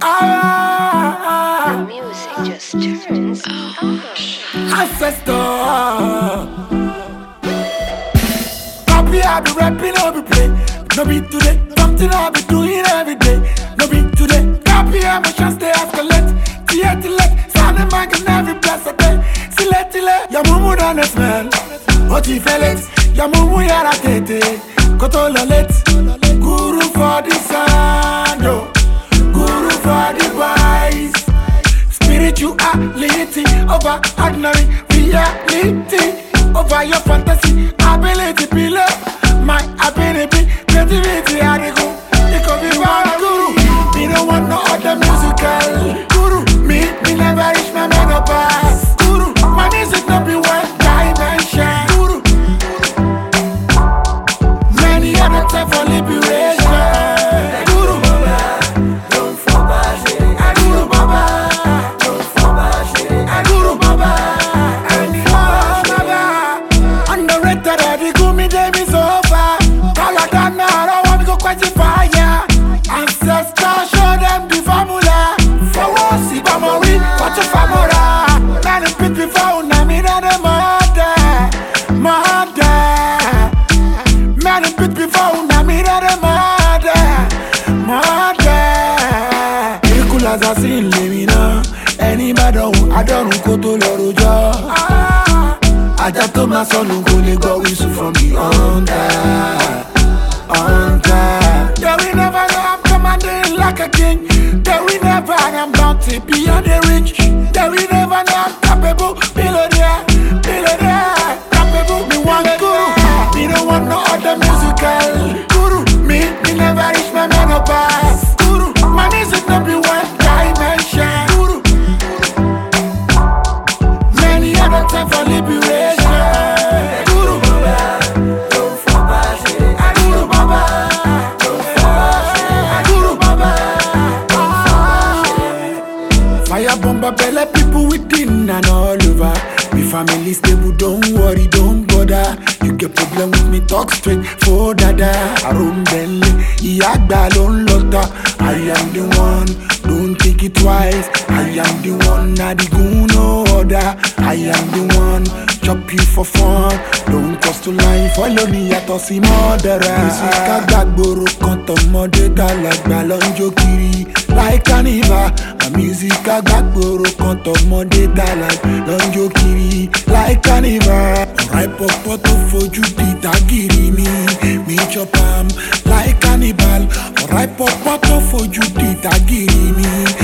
The music just turns up. Ancestor. Copy, I be rapping, I be play. No be today, something I be doing every day. No be today, copy, emotions they escalate. Theatilate, sounding like in every blessed day. Siletile, ya mumu done the smell. What you feel it, ya mumu yara tete. Kotola let, guru for the sound, oh. Guru for the wise. Spirituality over ordinary reality. Over your fantasy, ability, pillar. My ability, creativity, I go. It could be one guru. Me don't want no other musical guru. Me never reach my menopause. Guru, my music not be one dimension. Guru, many other time for liberation. Guru, don't fall back. Guru Baba, don't fall back. Guru Baba, and Baba. Underrated, the gumi dem is over. Caladana, I want to go quench fire. Ancestors show them the formula. For what see Bamori, what you famora. Many people found me than the mother. Many people found me than the mother. Equal as I see Lemina. Anybody I don't go to Loroja. I just told my son who go go whistle from the under. That we never know I'm commanding like a king. That we never I'm bounty beyond the reach. That we never know I'm capable, billionaire, capable. Me one guru, me don't want no other musical guru. Me never reach my menopause. Guru, my music not be one dimension. Guru, many other time for liberation. Guru Baba, don't fall back. Guru Baba, don't fall back. Guru Baba, don't fall back. Fire bomber belly people within and all over. Me family stable, don't worry, don't bother. You get problem with me, talk straight for dada. Arum Bentley, Iyagba lon lota. I am the one, don't think it twice. I am the one, na the goon no other. I am the one, chop you for fun. Don't cost to line, follow me at Osi murderer. Music agbagboro kan tomode talagba lonjo kiri like carnival. A music agbagboro kan tomode talagba lonjo kiri like carnival. Alright popo to fojú di tagiri me chop am like cannibal. Alright popo to fojú di tagiri me.